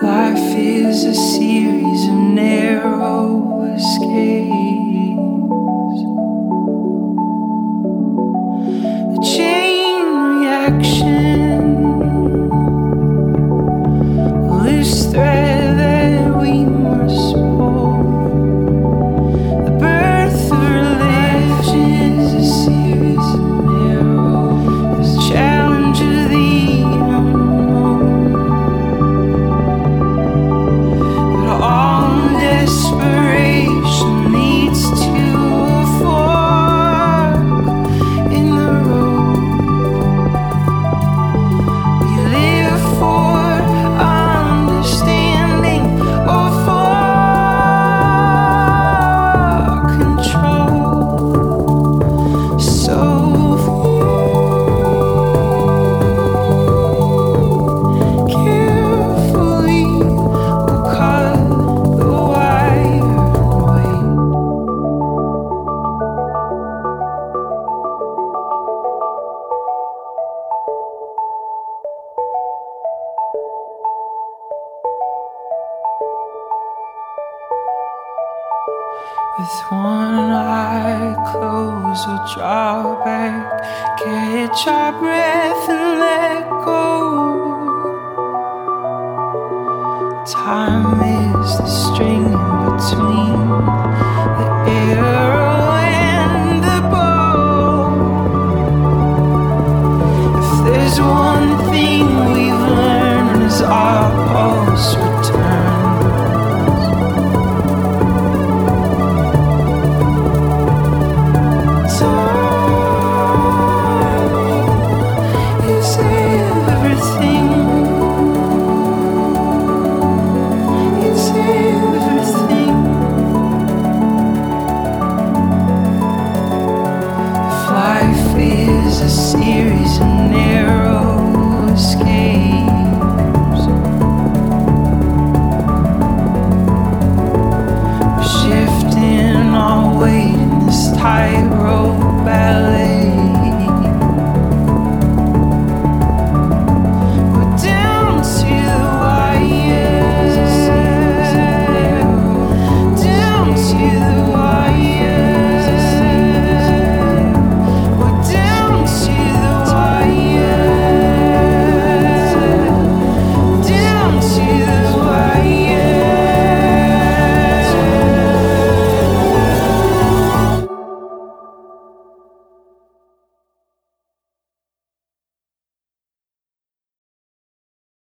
Life is a series of narrow escapes, a chain reaction, a loose thread that we must pull. The birth of religion is a series of narrows, a challenge of the unknown. All desperation leads to a fork in the road. We live for understanding or for control. So carefully we'll cut the wire away. With one eye closed, we'll draw back, catch our breath and let go. Time is the strangest